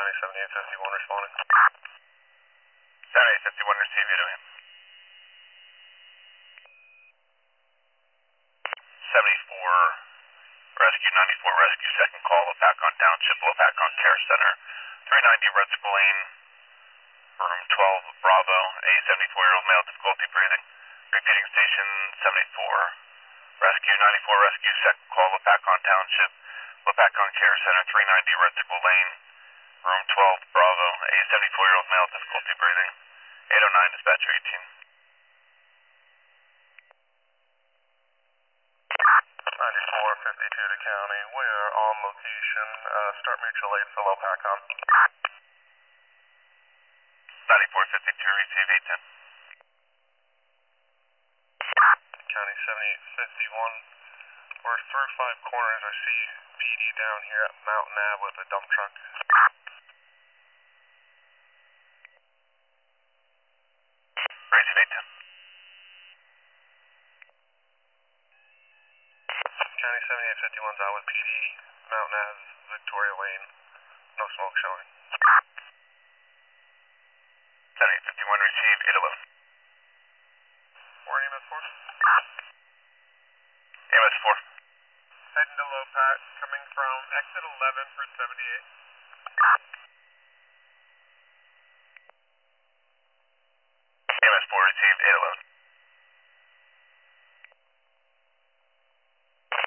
County 7851 responding. 7851, receive you to him. 74 Rescue, 94 Rescue, second call, Lopakon Township, Lopakon Care Center, 390 Red Skull Lane, room 12, Bravo, a 74-year-old male, difficulty breathing. Repeating station 74 Rescue, 94 Rescue, second call, Lopakon Township, Lopakon Care Center, 390 Red Skull Lane, room 12, Bravo, a 74-year-old male, difficulty breathing. 809, dispatcher 18. 9452 to County. We are on location. Start mutual aid for Lopakon. 9452, receive 810. County 7851. We're through 5 corners. I see PD down here at Mountain Ave with a dump truck. Receive 810. County 7851's out with PD, Mountain Ave, Victoria Lane. No smoke showing. 7851, receive 811. Where EMS 4? EMS 4. Heading to Lopak, coming from exit 11 for 78.